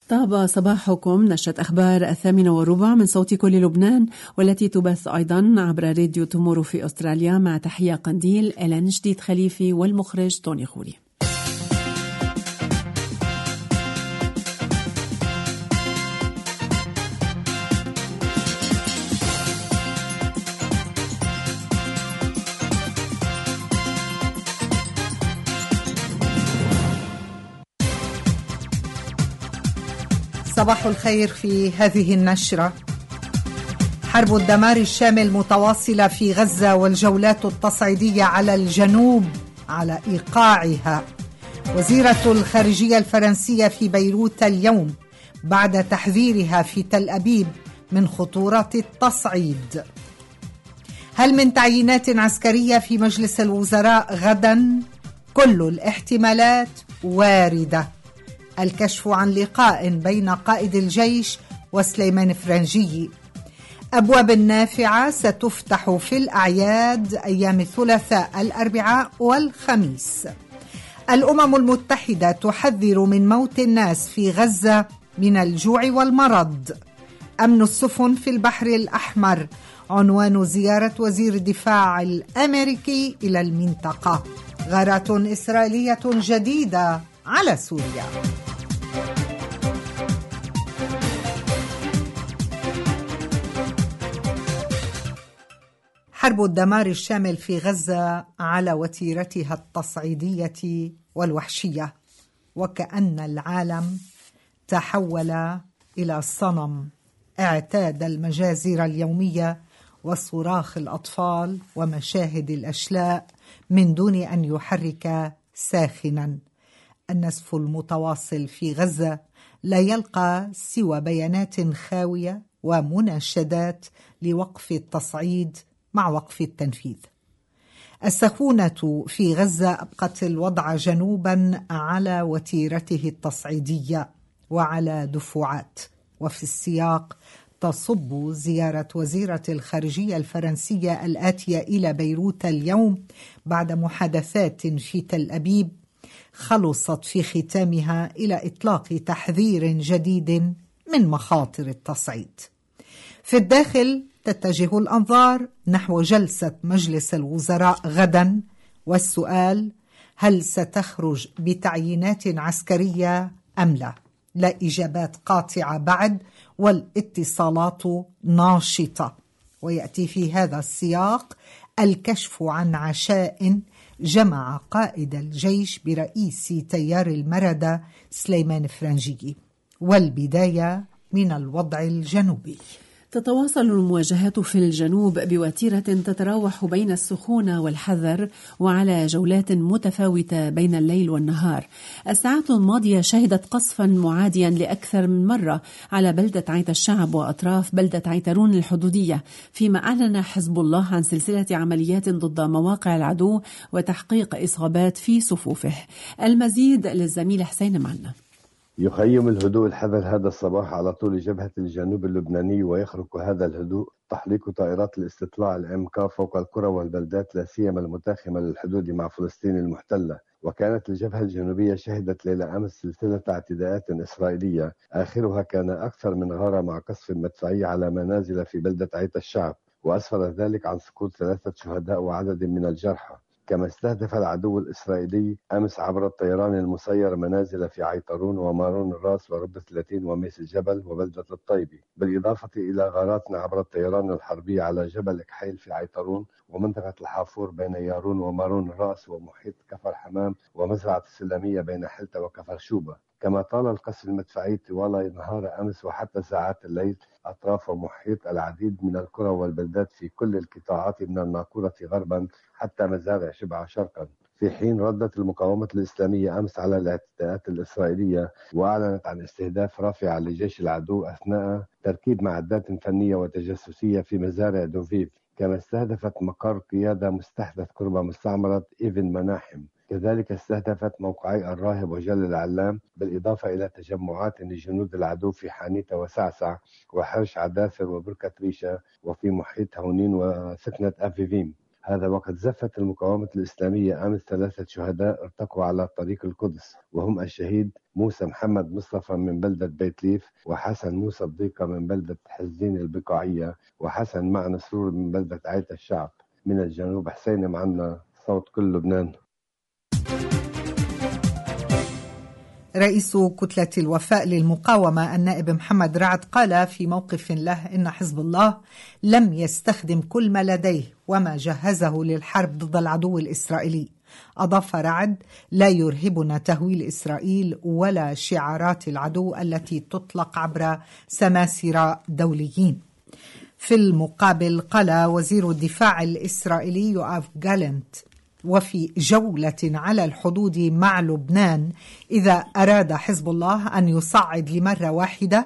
طاب صباحكم. نشرة أخبار 8:15 من صوت كل لبنان، والتي تبث أيضا عبر راديو تومورو في أستراليا. مع تحية قنديل إلان جديد خليفي والمخرج توني خوري. صباح الخير. في هذه النشرة: حرب الدمار الشامل متواصلة في غزة، والجولات التصعيدية على الجنوب على إيقاعها. وزيرة الخارجية الفرنسية في بيروت اليوم بعد تحذيرها في تل أبيب من خطورة التصعيد. هل من تعيينات عسكرية في مجلس الوزراء غدا؟ كل الاحتمالات واردة. الكشف عن لقاء بين قائد الجيش وسليمان فرنجي. أبواب نافعة ستفتح في الأعياد أيام الثلاثاء، الأربعاء والخميس. الأمم المتحدة تحذر من موت الناس في غزة من الجوع والمرض. أمن السفن في البحر الأحمر عنوان زيارة وزير الدفاع الأمريكي إلى المنطقة. غارات إسرائيلية جديدة على سوريا. حرب الدمار الشامل في غزة على وتيرتها التصعيدية والوحشية، وكأن العالم تحول إلى صنم اعتاد المجازر اليومية وصراخ الأطفال ومشاهد الأشلاء من دون أن يحرك ساخنا. النزف المتواصل في غزة لا يلقى سوى بيانات خاوية ومناشدات لوقف التصعيد مع وقف التنفيذ. السخونة في غزة أبقت الوضع جنوبا على وتيرته التصعيدية وعلى دفعات. وفي السياق تصب زيارة وزيرة الخارجية الفرنسية الآتية إلى بيروت اليوم بعد محادثات في تل أبيب خلصت في ختامها إلى إطلاق تحذير جديد من مخاطر التصعيد. في الداخل تتجه الأنظار نحو جلسة مجلس الوزراء غدا، والسؤال: هل ستخرج بتعيينات عسكرية أم لا؟ لا إجابات قاطعة بعد، والاتصالات ناشطة. ويأتي في هذا السياق الكشف عن عشاء جمع قائد الجيش برئيس تيار المردة سليمان فرنجي. والبداية من الوضع الجنوبي. تتواصل المواجهات في الجنوب بوتيرة تتراوح بين السخونة والحذر، وعلى جولات متفاوتة بين الليل والنهار. الساعات الماضية شهدت قصفا معاديا لأكثر من مرة على بلدة عيت الشعب وأطراف بلدة عيترون الحدودية، فيما أعلن حزب الله عن سلسلة عمليات ضد مواقع العدو وتحقيق إصابات في صفوفه. المزيد للزميل حسين معنا. يخيم الهدوء الحذر هذا الصباح على طول جبهة الجنوب اللبناني، ويخرق هذا الهدوء تحليق طائرات الاستطلاع الMK فوق القرى والبلدات، لا سيما المتاخمة للحدود مع فلسطين المحتلة. وكانت الجبهة الجنوبية شهدت ليلة أمس سلسلة اعتداءات إسرائيلية، آخرها كان أكثر من غارة مع قصف مدفعي على منازل في بلدة عيت الشعب، وأسفر ذلك عن سقوط 3 شهداء وعدد من الجرحى. كما استهدف العدو الإسرائيلي أمس عبر الطيران المسير منازل في عيترون ومارون الراس وربة 30 وميس الجبل وبلدة الطيبي، بالإضافة إلى غارات عبر الطيران الحربي على جبل إكحيل في عيترون ومنطقة الحافور بين يارون ومارون الراس ومحيط كفر حمام ومزرعة السلامية بين حلتة وكفر شوبة. كما طال القصف المدفعي طوال نهار أمس وحتى ساعات الليل أطراف ومحيط العديد من القرى والبلدات في كل القطاعات من الناقورة غربا حتى مزارع شبعة شرقا. في حين ردت المقاومة الإسلامية أمس على الاعتداءات الإسرائيلية وأعلنت عن استهداف رافع لجيش العدو أثناء تركيب معدات فنية وتجسسية في مزارع دوفيف. كما استهدفت مقر قيادة مستحدث قرب مستعمرة إيفن مناحم. كذلك استهدفت موقعي الراهب وجل العلام، بالإضافة إلى تجمعات لجنود العدو في حانيتا وسعسع وحرش عداثر وبركة ريشة وفي محيط هونين وسكنة أفيفيم. هذا وقد زفت المقاومة الإسلامية أمس 3 شهداء ارتقوا على طريق القدس، وهم الشهيد موسى محمد مصطفى من بلدة بيت ليف، وحسن موسى الضيقة من بلدة حزين البقاعية، وحسن معنى سرور من بلدة عيت الشعب من الجنوب. حسين معنا صوت كل لبنان. رئيس كتلة الوفاء للمقاومة النائب محمد رعد قال في موقف له إن حزب الله لم يستخدم كل ما لديه وما جهزه للحرب ضد العدو الإسرائيلي. أضاف رعد: لا يرهبنا تهويل إسرائيل ولا شعارات العدو التي تطلق عبر سماسرة دوليين. في المقابل قال وزير الدفاع الإسرائيلي يوآف جالنت وفي جولة على الحدود مع لبنان: إذا أراد حزب الله أن يصعد لمرة واحدة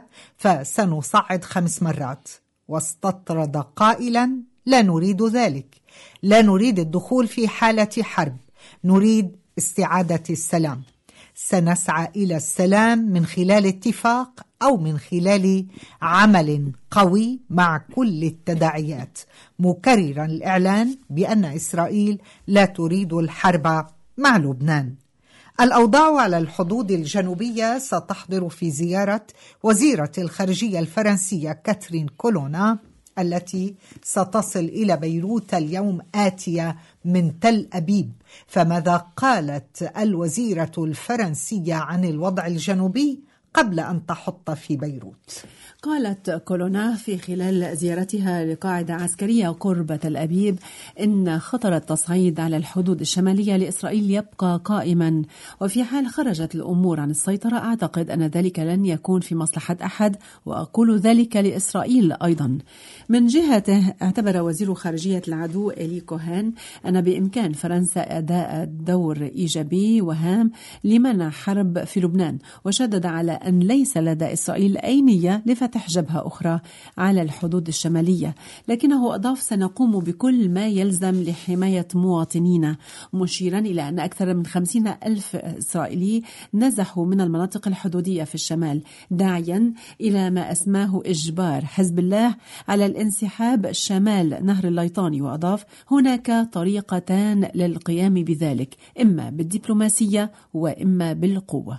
فسنصعد 5 مرات. واستطرد قائلا: لا نريد ذلك، لا نريد الدخول في حالة حرب، نريد استعادة السلام. سنسعى إلى السلام من خلال اتفاق أو من خلال عمل قوي مع كل التداعيات، مكررا الإعلان بأن إسرائيل لا تريد الحرب مع لبنان. الأوضاع على الحدود الجنوبية ستحضر في زيارة وزيرة الخارجية الفرنسية كاترين كولونا التي ستصل إلى بيروت اليوم آتية من تل أبيب. فماذا قالت الوزيرة الفرنسية عن الوضع الجنوبي قبل أن تحط في بيروت؟ قالت كولونا في خلال زيارتها لقاعدة عسكرية قرب تل أبيب إن خطر التصعيد على الحدود الشمالية لإسرائيل يبقى قائما، وفي حال خرجت الأمور عن السيطرة أعتقد أن ذلك لن يكون في مصلحة أحد، وأقول ذلك لإسرائيل أيضا. من جهته اعتبر وزير خارجية العدو إلي كوهان أن بإمكان فرنسا أداء دور إيجابي وهام لمنع حرب في لبنان، وشدد على أن ليس لدى إسرائيل أي نية لفتح جبهة أخرى على الحدود الشمالية، لكنه أضاف: سنقوم بكل ما يلزم لحماية مواطنينا، مشيرا إلى أن أكثر من 50,000 إسرائيلي نزحوا من المناطق الحدودية في الشمال، داعيا إلى ما أسماه إجبار حزب الله على الانسحاب شمال نهر الليطاني. وأضاف: هناك طريقتان للقيام بذلك، إما بالدبلوماسية وإما بالقوة.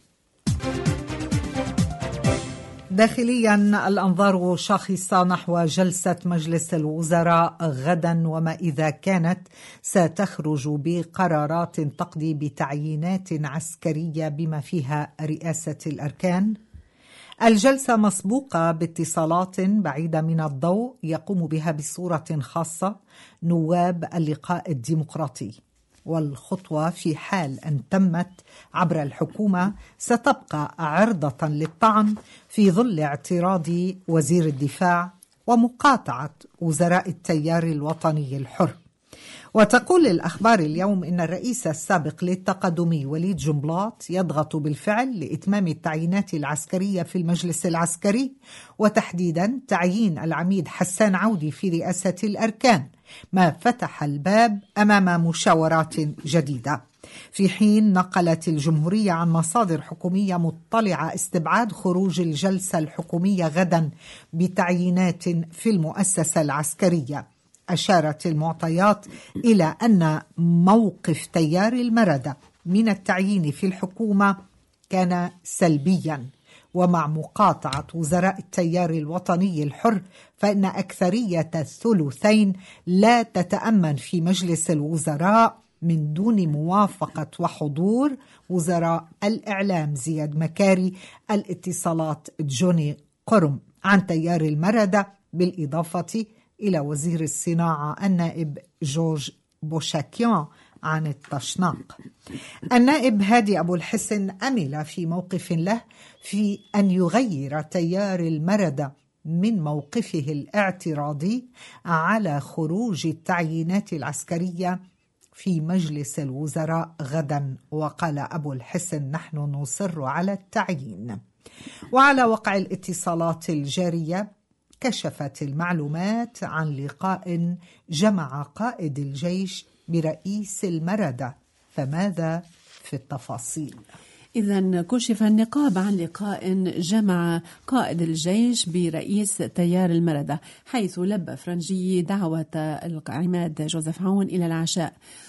داخليا الأنظار شاخصة نحو جلسة مجلس الوزراء غدا، وما إذا كانت ستخرج بقرارات تقضي بتعيينات عسكرية بما فيها رئاسة الأركان. الجلسة مسبوقة باتصالات بعيدة من الضوء يقوم بها بصورة خاصة نواب اللقاء الديمقراطي، والخطوة في حال أن تمت عبر الحكومة ستبقى عرضة للطعن في ظل اعتراض وزير الدفاع ومقاطعة وزراء التيار الوطني الحر. وتقول الأخبار اليوم إن الرئيس السابق للتقدمي وليد جنبلاط يضغط بالفعل لإتمام التعيينات العسكرية في المجلس العسكري، وتحديدا تعيين العميد حسان عودي في رئاسة الأركان، ما فتح الباب أمام مشاورات جديدة. في حين نقلت الجمهورية عن مصادر حكومية مطلعة استبعاد خروج الجلسة الحكومية غدا بتعيينات في المؤسسة العسكرية، أشارت المعطيات إلى أن موقف تيار المردة من التعيين في الحكومة كان سلبيا، ومع مقاطعة وزراء التيار الوطني الحر فإن أكثرية الثلثين لا تتأمن في مجلس الوزراء من دون موافقة وحضور وزراء الإعلام زياد مكاري، الاتصالات جوني قرم عن تيار المردة، بالإضافة إلى وزير الصناعة النائب جورج بوشاكيان عن التشناق. النائب هادي أبو الحسن أمل في موقف له في أن يغير تيار المردة من موقفه الاعتراضي على خروج التعيينات العسكرية في مجلس الوزراء غدا، وقال أبو الحسن: نحن نصر على التعيين. وعلى وقع الاتصالات الجارية كشفت المعلومات عن لقاء جمع قائد الجيش برئيس المردة، فماذا في التفاصيل؟ إذن كشف النقاب عن لقاء جمع قائد الجيش برئيس تيار المردة، حيث لبى فرنجي دعوة العماد جوزيف عون إلى العشاء،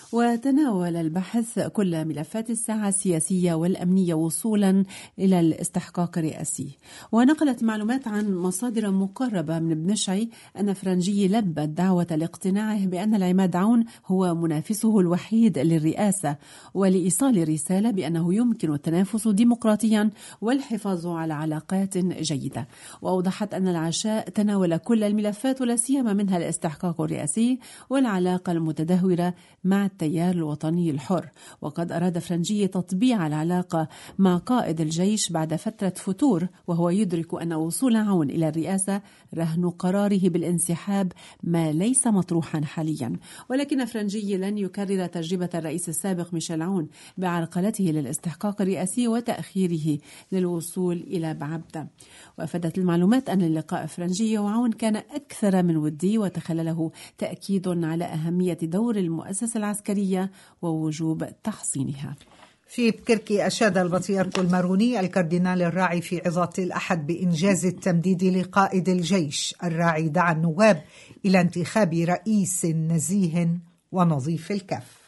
وتناول البحث كل ملفات الساعة السياسية والأمنية وصولا إلى الاستحقاق الرئاسي. ونقلت معلومات عن مصادر مقربة من ابن شعي أن فرنجي لبى الدعوة لاقتناعه بأن العماد عون هو منافسه الوحيد للرئاسة، ولإيصال رسالة بأنه يمكن التنافس ديمقراطيا والحفاظ على علاقات جيدة. وأوضحت أن العشاء تناول كل الملفات ولا سيما منها الاستحقاق الرئاسي والعلاقة المتدهورة مع التيار الوطني الحر. وقد أراد فرنجي تطبيع العلاقة مع قائد الجيش بعد فترة فتور، وهو يدرك أن وصول عون إلى الرئاسة رهن قراره بالانسحاب، ما ليس مطروحا حاليا. ولكن فرنجي لن يكرر تجربة الرئيس السابق ميشيل عون بعرقلته للاستحقاق الرئاسي وتأخيره للوصول إلى بعبدة. وأفادت المعلومات أن اللقاء فرنجي وعون كان أكثر من ودي، وتخلله تأكيد على أهمية دور المؤسسة العسكرية ووجوب تحصينها. في بكركي أشاد البطريرك الماروني الكاردينال الراعي في عظة الأحد بإنجاز التمديد لقائد الجيش. الراعي دعا النواب إلى انتخاب رئيس نزيه ونظيف الكف.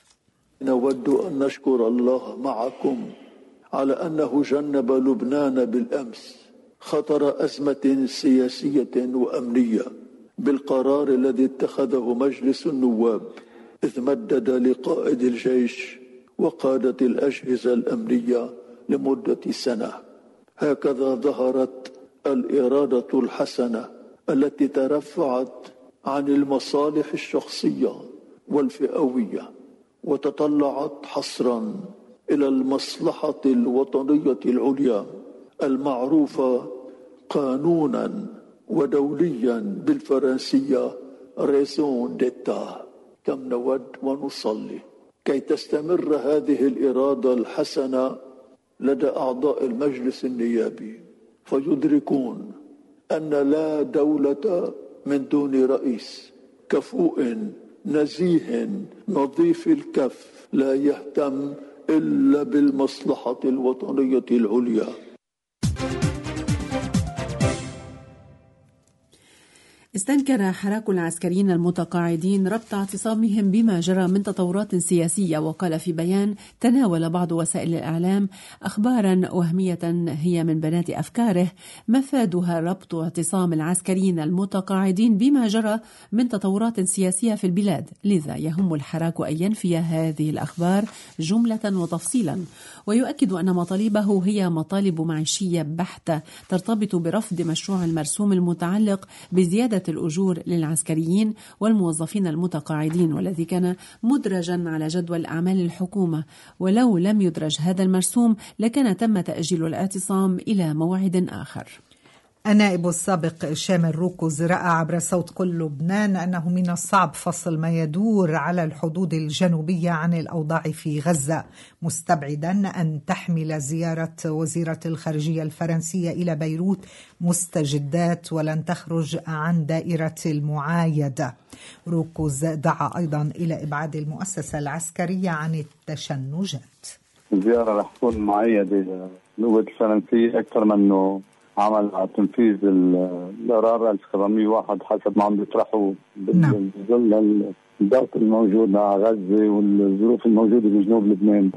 نود أن نشكر الله معكم على أنه جنب لبنان بالأمس خطر أزمة سياسية وأمنية بالقرار الذي اتخذه مجلس النواب، إذ مدد لقائد الجيش وقادة الأجهزة الأمنية لمدة سنة. هكذا ظهرت الإرادة الحسنة التي ترفعت عن المصالح الشخصية والفئوية، وتطلعت حصرا إلى المصلحة الوطنية العليا المعروفة قانونا ودوليا بالفرنسية ريزون ديتا. كم نود ونصلي كي تستمر هذه الإرادة الحسنة لدى أعضاء المجلس النيابي، فيدركون أن لا دولة من دون رئيس كفؤ نزيه نظيف الكف لا يهتم إلا بالمصلحة الوطنية العليا. استنكر حراك العسكريين المتقاعدين ربط اعتصامهم بما جرى من تطورات سياسية، وقال في بيان: تناول بعض وسائل الإعلام أخبارا وهمية هي من بنات أفكاره مفادها ربط اعتصام العسكريين المتقاعدين بما جرى من تطورات سياسية في البلاد، لذا يهم الحراك أن ينفي هذه الأخبار جملة وتفصيلا، ويؤكد أن مطالبه هي مطالب معيشية بحتة ترتبط برفض مشروع المرسوم المتعلق بزيادة الأجور للعسكريين والموظفين المتقاعدين، والذي كان مدرجا على جدول أعمال الحكومة، ولو لم يدرج هذا المرسوم لكان تم تأجيل الاعتصام إلى موعد آخر. النائب السابق شامل روكوز رأى عبر صوت كل لبنان أنه من الصعب فصل ما يدور على الحدود الجنوبية عن الأوضاع في غزة، مستبعدا أن تحمل زيارة وزيرة الخارجية الفرنسية إلى بيروت مستجدات ولن تخرج عن دائرة المعايدة. روكوز دعا أيضا إلى إبعاد المؤسسة العسكرية عن التشنجات. الزيارة رح تكون معيدة للقوات الفرنسية أكثر منه عمل على تنفيذ القرار 1701 حسب ما عم بيطرحوا بظل الضغط الموجود على غزة والظروف الموجودة بجنوب لبنان.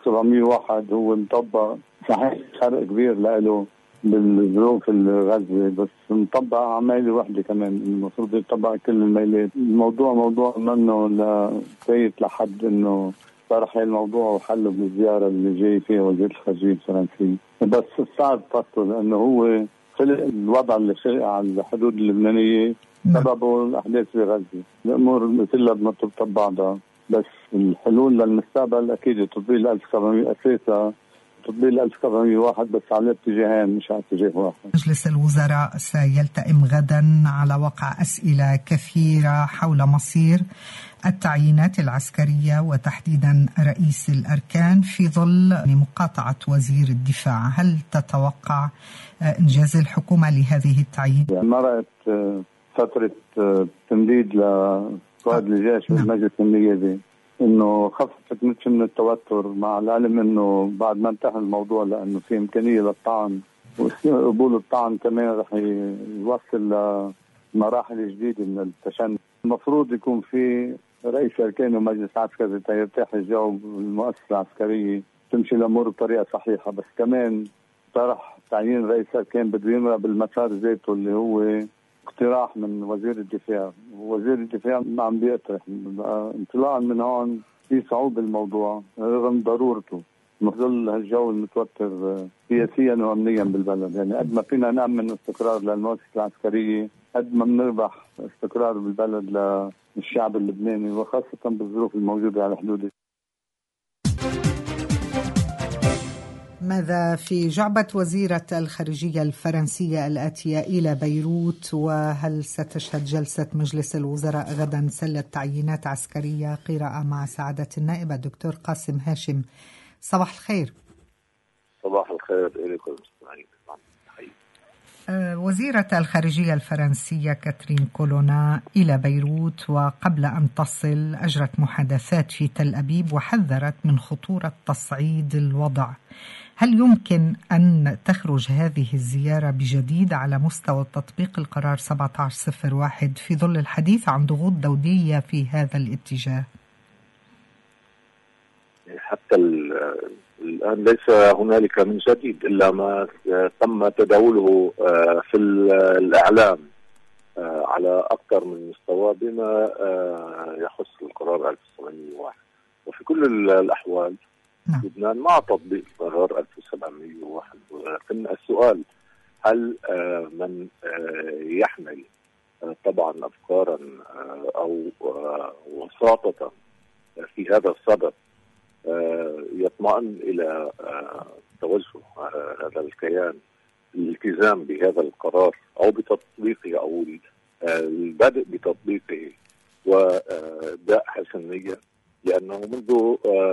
1701 هو مطبق، صحيح فرق كبير له بالظروف الغزة، بس مطبق عمالة واحدة كمان، المفروض يطبق كل الميلات. الموضوع موضوع منه لكيف لحد انه طرح الموضوع وحله بالزيارة اللي جاي فيها وزير الخارجية الفرنسية، بس صعب فصله لأنه هو خلق الوضع اللي خلق على الحدود اللبنانية سببه الأحداث في غزة. الأمور كلها بترتبط بعضها، بس الحلول للمستقبل أكيد تطبيق 1700 أساسا تطبيق 1701 بس على اتجاهين مش على اتجاه واحد. مجلس الوزراء سيلتئم غدا على وقع أسئلة كثيرة حول مصير التعيينات العسكرية وتحديدا رئيس الأركان في ظل مقاطعة وزير الدفاع. هل تتوقع إنجاز الحكومة لهذه التعيين؟ مرت فترة تمديد لقائد الجيش والمجلس النيابي، انه خففت من التوتر، مع العلم انه بعد ما انتهى الموضوع لانه في امكانيه للطعن وقبول الطعن كمان رح يوصل لمراحل جديده من التشنج. المفروض يكون في رئيس اركان ومجلس عسكري يرتاح الجو بالمؤسسه العسكريه تمشي الامور بطريقه صحيحه، بس كمان طرح تعيين رئيس اركان بده يمرق بالمسار ذاته اللي هو اقتراح من وزير الدفاع. وزير الدفاع ما عم بيقترح. انطلاقا من هون في صعوبة الموضوع رغم ضرورته بظل هالجو المتوتر سياسيا وامنيا بالبلد. يعني قد ما فينا نأمن استقرار للمؤسسة العسكرية قد ما بنربح استقرار بالبلد للشعب اللبناني، وخاصة بالظروف الموجودة على حدود. ماذا في جعبة وزيرة الخارجية الفرنسية الآتية إلى بيروت؟ وهل ستشهد جلسة مجلس الوزراء غدا سلة تعيينات عسكرية؟ قراءة مع سعادة النائب الدكتور قاسم هاشم. صباح الخير. صباح الخير إليكم المستمعين. وزيرة الخارجية الفرنسية كاترين كولونا إلى بيروت، وقبل أن تصل أجرت محادثات في تل أبيب وحذرت من خطورة تصعيد الوضع. هل يمكن أن تخرج هذه الزيارة بجديد على مستوى تطبيق القرار 1701 في ظل الحديث عن ضغوط دولية في هذا الاتجاه؟ حتى الآن ليس هنالك من جديد إلا ما تم تداوله في الإعلام على أكثر من مستوى بما يخص القرار 1701. وفي كل الأحوال لبنان مع تطبيق قرار 1701. ولكن السؤال هل من يحمل طبعا أفكارا أو وساطة في هذا الصدد يطمئن إلى توجه هذا الكيان الالتزام بهذا القرار أو بتطبيقه أو البدء بتطبيقه وإبداء حسنية، لأنه منذ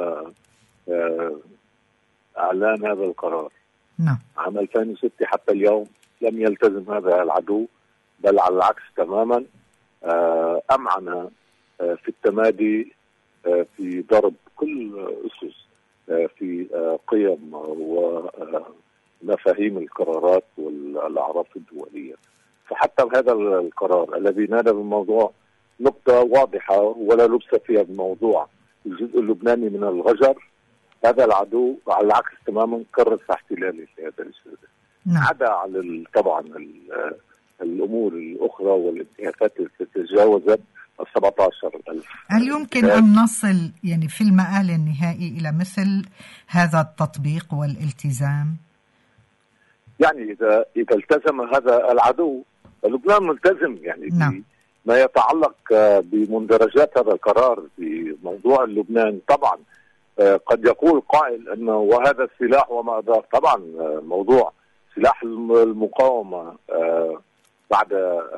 إعلان هذا القرار عام 2006 حتى اليوم لم يلتزم هذا العدو، بل على العكس تماما أمعن في التمادي في ضرب كل أسس في قيم ومفاهيم القرارات والأعراف الدولية. فحتى هذا القرار الذي نادى بالموضوع نقطة واضحة ولا لبس فيها بالموضوع، الجزء اللبناني من الغجر، هذا العدو على العكس تماما كرس احتلاله في هذا الجزء. عدا على طبعا الأمور الأخرى والانتهاكات التي تجاوزت 17,000. هل يمكن أن نصل يعني في المآل النهائي إلى مثل هذا التطبيق والالتزام؟ يعني إذا التزم هذا العدو لبنان ملتزم يعني ما يتعلق بمندرجات هذا القرار في موضوع لبنان. طبعا قد يقول قائل أنه وهذا السلاح وما أدار. طبعا موضوع سلاح المقاومة بعد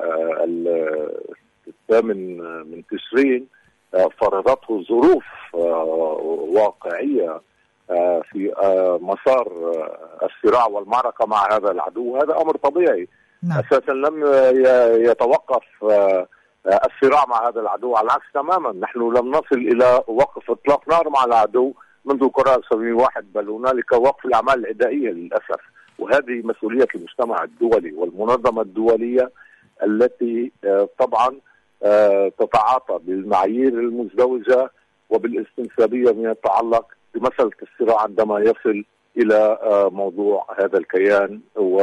الثامن من تشرين فرضته ظروف واقعية في مسار الصراع والمعركة مع هذا العدو، هذا أمر طبيعي. أساسا لم يتوقف الصراع مع هذا العدو، على العكس تماما نحن لم نصل إلى وقف إطلاق نار مع العدو منذ قرار 1701، بل هنالك وقف الأعمال العدائية للأسف. وهذه مسؤولية المجتمع الدولي والمنظمة الدولية التي طبعا تتعاطى بالمعايير المزدوجة وبالاستنسابية من يتعلق بمسألة الصراع عندما يصل إلى موضوع هذا الكيان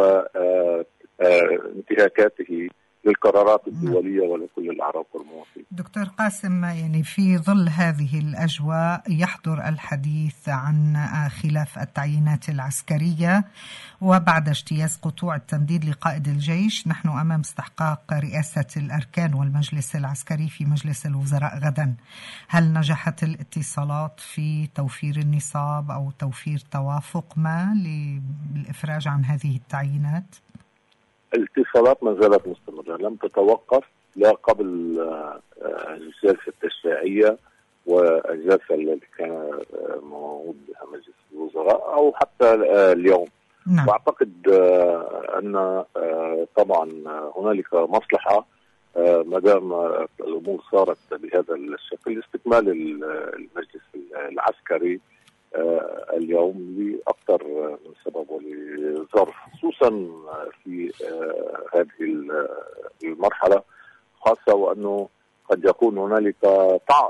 وانتهاكاته للقرارات الدولية ولكل الأعراف والمواطنين. دكتور قاسم، يعني في ظل هذه الأجواء يحضر الحديث عن خلاف التعيينات العسكرية، وبعد اجتياز قطوع التمديد لقائد الجيش نحن أمام استحقاق رئاسة الأركان والمجلس العسكري في مجلس الوزراء غدا. هل نجحت الاتصالات في توفير النصاب أو توفير توافق ما للإفراج عن هذه التعيينات؟ الاتصالات ما زالت مستمرة، لم تتوقف لا قبل الجلسة التشريعية والجلسة التي كان موجود بها مجلس الوزراء أو حتى اليوم. وأعتقد أن طبعا هنالك مصلحة ما دام الأمور صارت بهذا الشكل، استكمال المجلس العسكري اليوم لأكثر من سبب ولظرف، خصوصا في هذه المرحلة، خاصة وأنه قد يكون هنالك طعن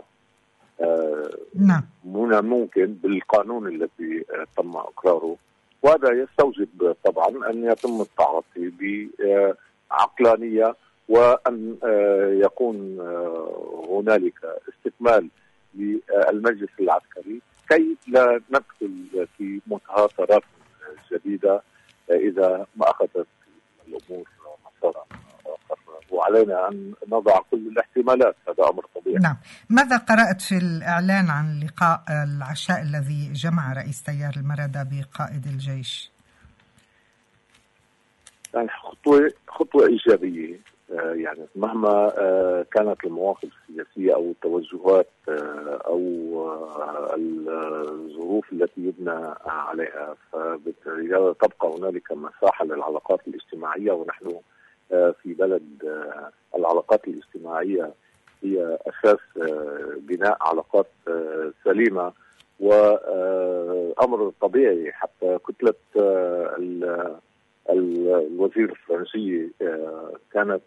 ممكن بالقانون الذي تم إقراره، وهذا يستوجب طبعا أن يتم التعاطي بعقلانية، وأن يكون هنالك استكمال للمجلس العسكري كي لا ندخل في متهاترات جديدة إذا ما أخذت الأمور مسارا آخر، وعلينا أن نضع كل الاحتمالات، هذا أمر طبيعي. نعم. ماذا قرأت في الإعلان عن لقاء العشاء الذي جمع رئيس تيار المردة بقائد الجيش؟ يعني خطوة إيجابية، يعني مهما كانت المواقف السياسية أو التوجهات أو الظروف التي يبنى عليها، فبالتالي تبقى هنالك مساحة للعلاقات الاجتماعية، ونحن في بلد العلاقات الاجتماعية هي أساس بناء علاقات سليمة، وأمر طبيعي. حتى كتلة الوزير الفرنسي كانت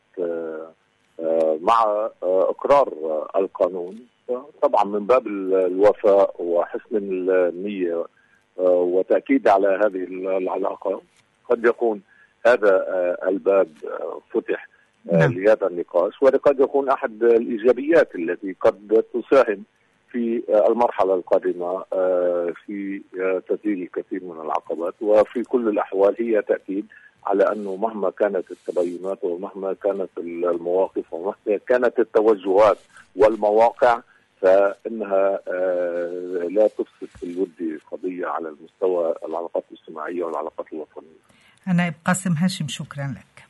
مع إقرار القانون، طبعا من باب الوفاء وحسن النية وتأكيد على هذه العلاقة، قد يكون هذا الباب فتح لهذا النقاش، وقد يكون أحد الإيجابيات التي قد تساهم في المرحلة القادمة في تسجيل الكثير من العقبات. وفي كل الأحوال هي تأكيد على أنه مهما كانت التباينات ومهما كانت المواقف ومهما كانت التوجهات والمواقع، فإنها لا تفسد في الود قضية على المستوى العلاقات الاجتماعية والعلاقات الوطنية. نائب قاسم هاشم، شكرا لك.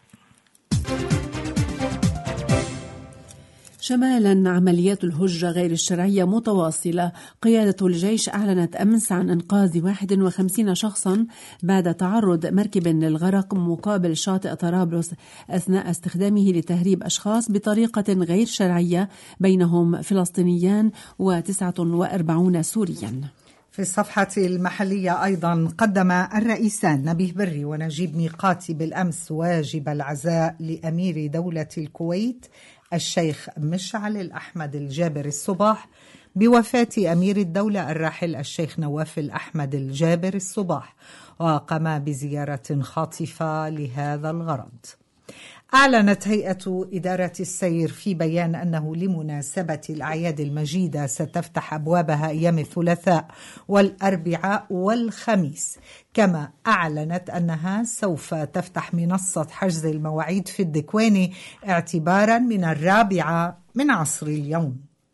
شمالا، عمليات الهجرة غير الشرعية متواصلة. قيادة الجيش أعلنت أمس عن إنقاذ 51 شخصا بعد تعرض مركب للغرق مقابل شاطئ طرابلس أثناء استخدامه لتهريب أشخاص بطريقة غير شرعية، بينهم فلسطينيان و49 سوريا. في الصفحة المحلية أيضا قدم الرئيسان نبيه بري ونجيب ميقاتي بالأمس واجب العزاء لأمير دولة الكويت الشيخ مشعل الأحمد الجابر الصباح بوفاة أمير الدولة الراحل الشيخ نواف الأحمد الجابر الصباح، وقام بزيارة خاطفة لهذا الغرض. أعلنت هيئة إدارة السير في بيان أنه لمناسبة الأعياد المجيدة ستفتح أبوابها أيام الثلاثاء والأربعاء والخميس، كما أعلنت أنها سوف تفتح منصة حجز المواعيد في الدكواني اعتبارا من 4 عصر اليوم.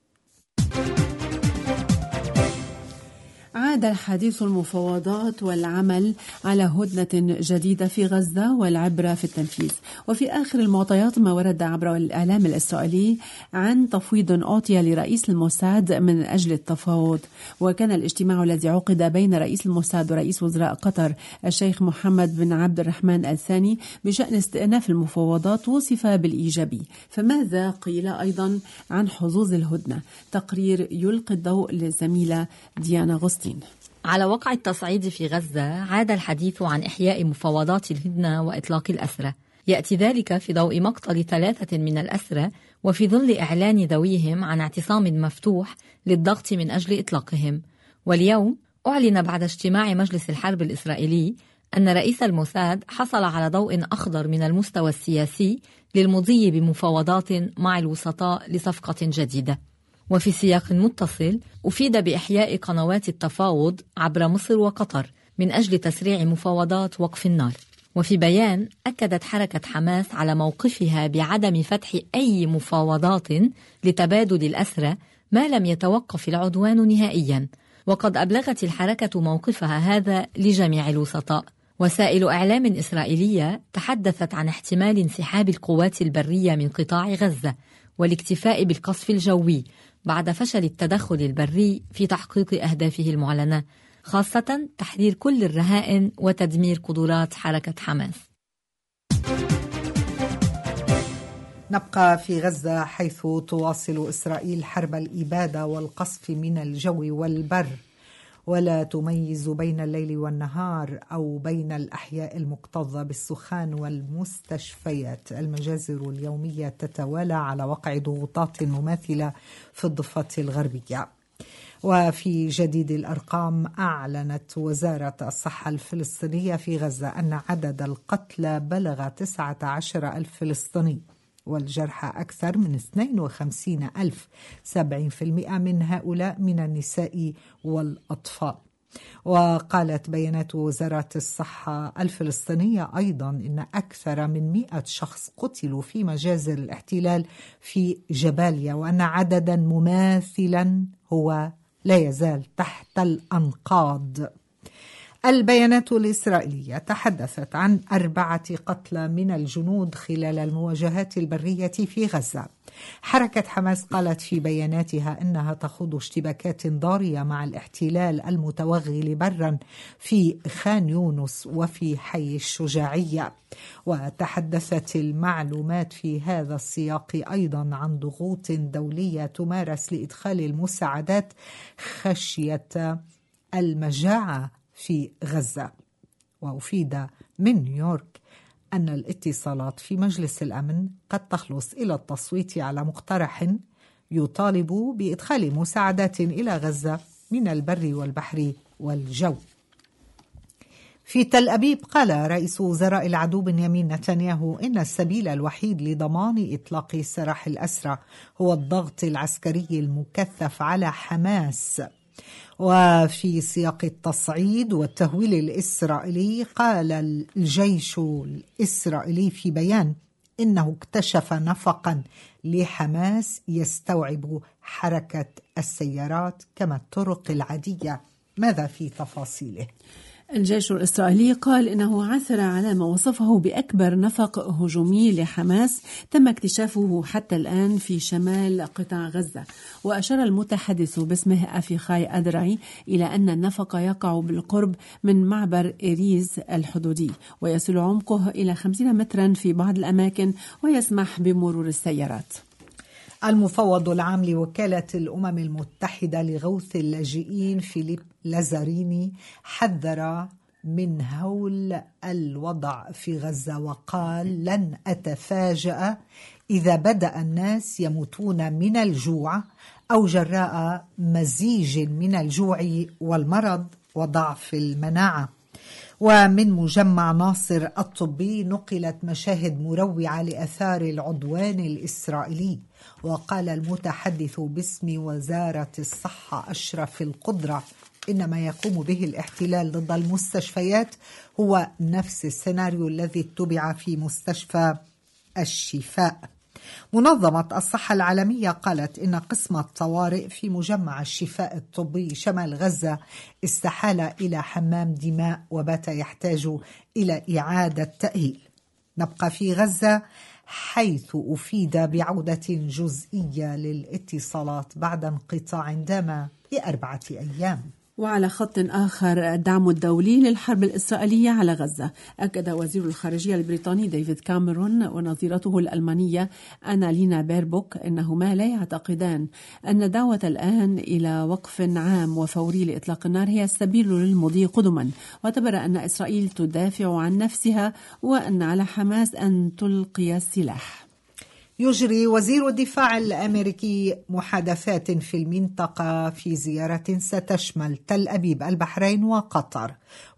عاد الحديث المفاوضات والعمل على هدنة جديدة في غزة والعبرة في التنفيذ. وفي آخر المعطيات ما ورد عبر الإعلام الإسرائيلي عن تفويض أعطي لرئيس الموساد من أجل التفاوض. وكان الاجتماع الذي عقد بين رئيس الموساد ورئيس وزراء قطر الشيخ محمد بن عبد الرحمن الثاني بشأن استئناف المفاوضات وصف بالإيجابي. فماذا قيل أيضا عن حظوظ الهدنة؟ تقرير يلقي الضوء للزميلة ديانا غسطين. على وقع التصعيد في غزة، عاد الحديث عن إحياء مفاوضات الهدنة وإطلاق الأسرى. يأتي ذلك في ضوء مقتل 3 من الأسرى، وفي ظل إعلان ذويهم عن اعتصام مفتوح للضغط من أجل إطلاقهم. واليوم أعلن بعد اجتماع مجلس الحرب الإسرائيلي أن رئيس الموساد حصل على ضوء أخضر من المستوى السياسي للمضي بمفاوضات مع الوسطاء لصفقة جديدة. وفي سياق متصل، أفيد بإحياء قنوات التفاوض عبر مصر وقطر من أجل تسريع مفاوضات وقف النار. وفي بيان أكدت حركة حماس على موقفها بعدم فتح أي مفاوضات لتبادل الأسرى ما لم يتوقف العدوان نهائيا. وقد أبلغت الحركة موقفها هذا لجميع الوسطاء. وسائل إعلام إسرائيلية تحدثت عن احتمال انسحاب القوات البرية من قطاع غزة والاكتفاء بالقصف الجوي بعد فشل التدخل البري في تحقيق أهدافه المعلنة، خاصة تحرير كل الرهائن وتدمير قدرات حركة حماس. نبقى في غزة، حيث تواصل إسرائيل حرب الإبادة والقصف من الجو والبر، ولا تميز بين الليل والنهار أو بين الأحياء المكتظة بالسخان والمستشفيات. المجازر اليومية تتوالى على وقع ضغوطات مماثلة في الضفة الغربية. وفي جديد الأرقام، أعلنت وزارة الصحة الفلسطينية في غزة أن عدد القتلى بلغ 19,000 فلسطيني، والجرحى أكثر من 52,000، 70% من هؤلاء من النساء والأطفال. وقالت بيانات وزارة الصحة الفلسطينية أيضا إن أكثر من 100 شخص قتلوا في مجازر الاحتلال في جباليا، وأن عددا مماثلا هو لا يزال تحت الأنقاض. البيانات الإسرائيلية تحدثت عن 4 قتلى من الجنود خلال المواجهات البرية في غزة. حركة حماس قالت في بياناتها أنها تخوض اشتباكات ضارية مع الاحتلال المتوغل برا في خان يونس وفي حي الشجاعية. وتحدثت المعلومات في هذا السياق أيضا عن ضغوط دولية تمارس لإدخال المساعدات خشية المجاعة في غزة. وأفيد من نيويورك أن الاتصالات في مجلس الأمن قد تخلص إلى التصويت على مقترح يطالب بإدخال مساعدات إلى غزة من البر والبحر والجو. في تل أبيب قال رئيس وزراء العدو بنيامين نتنياهو إن السبيل الوحيد لضمان إطلاق سراح الأسرى هو الضغط العسكري المكثف على حماس. وفي سياق التصعيد والتهويل الإسرائيلي، قال الجيش الإسرائيلي في بيان إنه اكتشف نفقا لحماس يستوعب حركة السيارات كما الطرق العادية. ماذا في تفاصيله؟ الجيش الإسرائيلي قال إنه عثر على ما وصفه بأكبر نفق هجومي لحماس تم اكتشافه حتى الآن في شمال قطاع غزة. وأشار المتحدث باسمه أفيخاي أدرعي إلى أن النفق يقع بالقرب من معبر إريز الحدودي، ويصل عمقه إلى 50 مترا في بعض الأماكن، ويسمح بمرور السيارات. المفوض العام لوكالة الأمم المتحدة لغوث اللاجئين فيليب لازاريني حذر من هول الوضع في غزة، وقال: لن أتفاجأ إذا بدأ الناس يموتون من الجوع أو جراء مزيج من الجوع والمرض وضعف المناعة. ومن مجمع ناصر الطبي نقلت مشاهد مروعة لآثار العدوان الإسرائيلي. وقال المتحدث باسم وزارة الصحة أشرف القدرة إن ما يقوم به الاحتلال ضد المستشفيات هو نفس السيناريو الذي اتبع في مستشفى الشفاء. منظمة الصحة العالمية قالت إن قسم الطوارئ في مجمع الشفاء الطبي شمال غزة استحال إلى حمام دماء وبات يحتاج إلى إعادة تأهيل. نبقى في غزة، حيث أفيد بعودة جزئية للاتصالات بعد انقطاع دام ل4 أيام. وعلى خط آخر، الدعم الدولي للحرب الإسرائيلية على غزة. أكد وزير الخارجية البريطاني ديفيد كاميرون ونظيرته الألمانية أنالينا بيربوك أنهما لا يعتقدان أن الدعوة الآن إلى وقف عام وفوري لإطلاق النار هي السبيل للمضي قدما، واعتبر أن إسرائيل تدافع عن نفسها وأن على حماس أن تلقي السلاح. يجري وزير الدفاع الأمريكي محادثات في المنطقة في زيارة ستشمل تل أبيب، البحرين وقطر،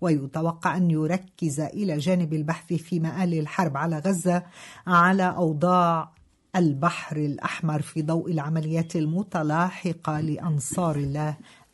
ويتوقع أن يركز إلى جانب البحث في مآل الحرب على غزة على أوضاع البحر الأحمر في ضوء العمليات المتلاحقة لأنصار الله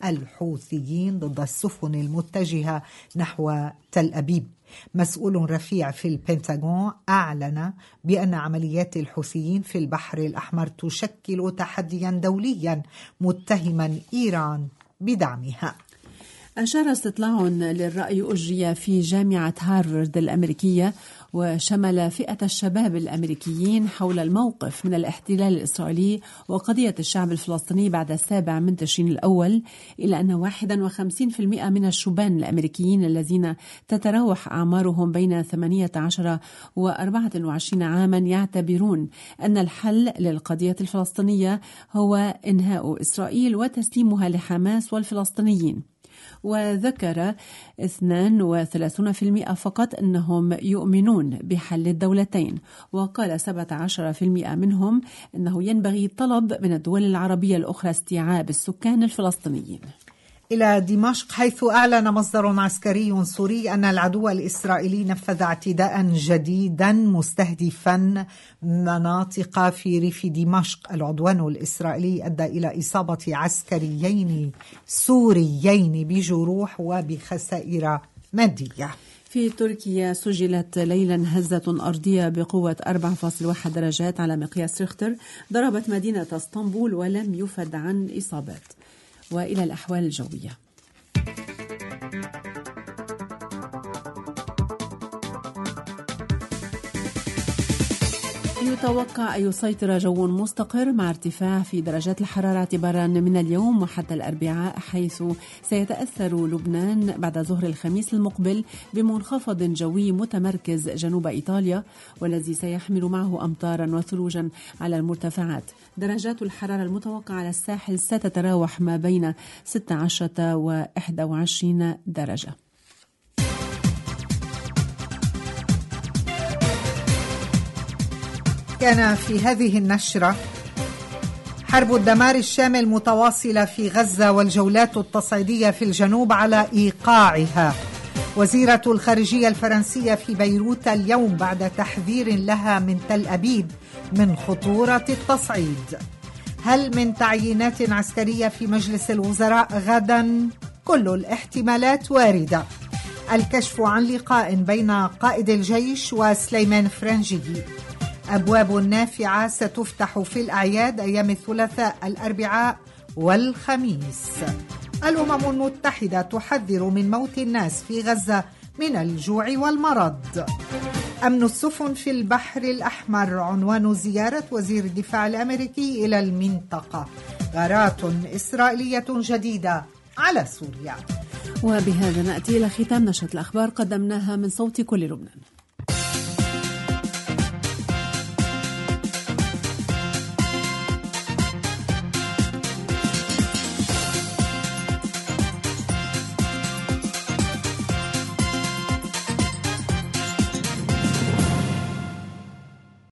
الحوثيين ضد السفن المتجهة نحو تل أبيب. مسؤول رفيع في البنتاغون أعلن بأن عمليات الحوثيين في البحر الأحمر تشكل تحديا دوليا، متهما إيران بدعمها. أشار استطلاع للرأي أجري في جامعة هارفارد الأمريكية وشمل فئة الشباب الأمريكيين حول الموقف من الاحتلال الإسرائيلي وقضية الشعب الفلسطيني بعد 7 تشرين الأول، إلى أن 51% من الشبان الأمريكيين الذين تتراوح أعمارهم بين 18 و 24 عاما يعتبرون أن الحل للقضية الفلسطينية هو إنهاء إسرائيل وتسليمها لحماس والفلسطينيين. وذكر 32% فقط أنهم يؤمنون بحل الدولتين، وقال 17% منهم أنه ينبغي الطلب من الدول العربية الأخرى استيعاب السكان الفلسطينيين. إلى دمشق، حيث أعلن مصدر عسكري سوري أن العدو الإسرائيلي نفذ اعتداء جديدا مستهدفا مناطق في ريف دمشق. العدوان الإسرائيلي أدى إلى إصابة عسكريين سوريين بجروح وبخسائر مادية. في تركيا سجلت ليلا هزة أرضية بقوة 4.1 درجات على مقياس ريختر ضربت مدينة اسطنبول ولم يفد عن إصابات. وإلى الأحوال الجوية. يتوقع أن يسيطر جو مستقر مع ارتفاع في درجات الحرارة اعتبارا من اليوم وحتى الأربعاء، حيث سيتأثر لبنان بعد ظهر الخميس المقبل بمنخفض جوي متمركز جنوب إيطاليا، والذي سيحمل معه أمطارا وثلوجا على المرتفعات. درجات الحرارة المتوقعة على الساحل ستتراوح ما بين 16 و 21 درجة. كان في هذه النشرة: حرب الدمار الشامل متواصلة في غزة والجولات التصعيدية في الجنوب على إيقاعها. وزيرة الخارجية الفرنسية في بيروت اليوم بعد تحذير لها من تل أبيب من خطورة التصعيد. هل من تعيينات عسكرية في مجلس الوزراء غدا؟ كل الاحتمالات واردة. الكشف عن لقاء بين قائد الجيش وسليمان فرنجي. أبواب نافعة ستفتح في الأعياد أيام الثلاثاء الأربعاء والخميس. الأمم المتحدة تحذر من موت الناس في غزة من الجوع والمرض. أمن السفن في البحر الأحمر عنوان زيارة وزير الدفاع الأمريكي إلى المنطقة. غارات إسرائيلية جديدة على سوريا. وبهذا نأتي إلى ختام نشرة الأخبار قدمناها من صوت كل لبنان.